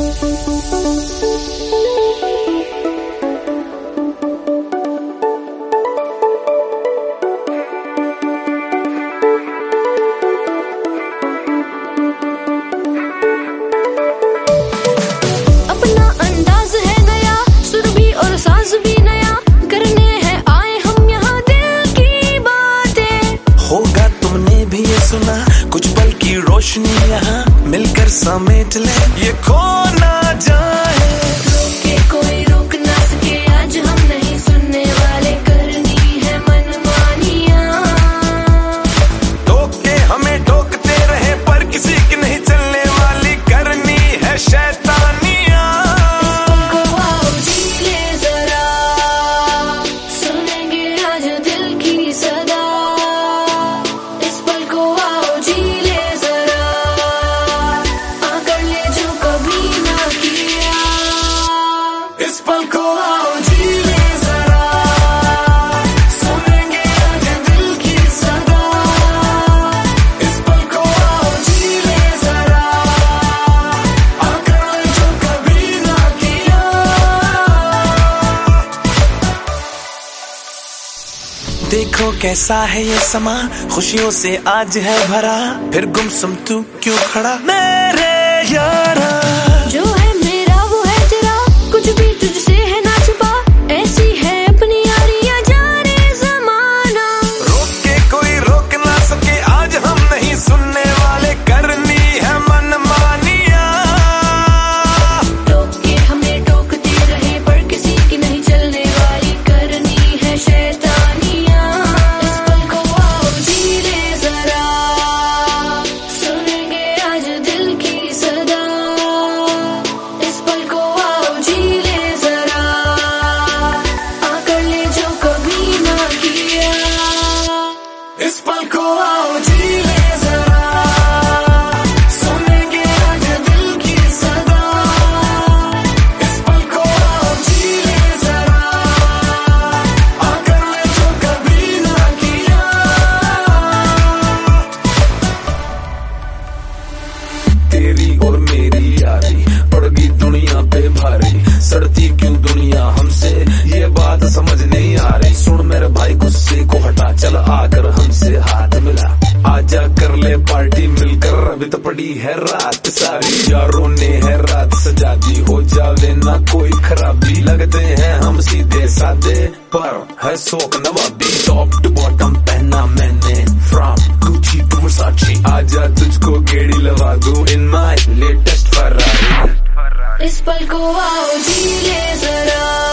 कुछ पल की रोशनी यहाँ मिलकर समेट ले, ये खो ना जाए। रोके कोई रोक ना सके, आज हम नहीं सुनने वाले, करनी है मनमानियाँ। टोके हमें टोकते रहे पर किसी की नहीं चलने वाली, करनी है शैतानियाँ। इसको आओ जी ले जरा, सुनेंगे आज दिल की सदा। इस पल को आओ जी ले जरा, आकर ले जो कभी ना किया। इस पल को आओ जी ले जरा, सुनेंगे आज दिल की सदा। इस पल को आओ जी ले जरा, आकर ले जो कभी ना किया। देखो कैसा है ये समा, खुशियों से आज है भरा, फिर गुमसुम तू क्यों खड़ा मेरे यारा। जो है मेरा वो है तेरा, कुछ भी तुझसे है ना छुपा, ऐसी है अपनी यारियां, जाने जमाना। रोक के कोई रोक ना सके, आज हम नहीं सुनने वाले, करनी है मनमानियाँ। टोक के हमें टोकते रहे पर किसी की नहीं चलने वाली, करनी है शैतानियाँ। इस पल को आओ जी ले जरा, सुनेंगे आज दिल की सदा। इस पल को आओ जी ले जरा, आकर ले जो कभी ना किया। इस पल को आओ जी ले जरा, सुनेंगे आज दिल की सदा। इस पल को आओ जी ले जरा, आकर ले जो कभी ना किया। तेरी और मेरी यारी पड़गी दुनिया पे भारी, सड़ती क्यों दुनिया हमसे ये बात समझ नहीं आ रही। सुन मेरे भाई गुस्से को हटा, चल आकर हमसे हाथ मिला, आजा कर ले पार्टी मिलकर, अभी तो पड़ी है रात सारी। यारों ने है रात सजा दी, हो जावे ना कोई खराबी, लगते हैं हम सीधे साधे पर है शौक नवाबी। टॉप टू बॉटम पहना मैंने, फ्रॉम गुची टू वर्साचे, आजा तुझको गेड़ी लगा दूं इन माय लेटेस्ट फरारी। इस पल को आओ जी ले जरा,